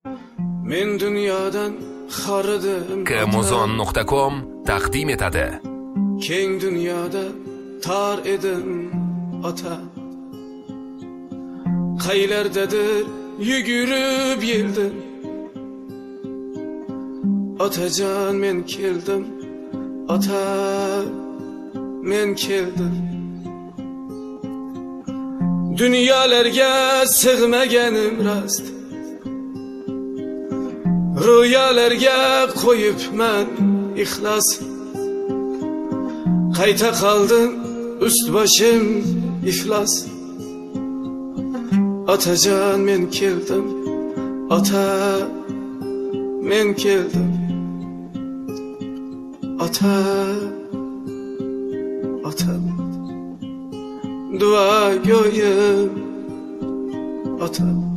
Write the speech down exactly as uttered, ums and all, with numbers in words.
Men dunyodan xoridim. Kmuzon nuqta com taqdim etadi. Keng dunyoda tor edim ota. Qaylardadir yugurib yeldim. Otajon men keldim. Ota men keldim. Dunyolarga sig'maganim rost. Rüyalarga qo'yibman ixlos. Qayta qoldim ust boshim iflos. Otajon men keldim. Ota men keldim. Ota Ota Dua go'yim Ota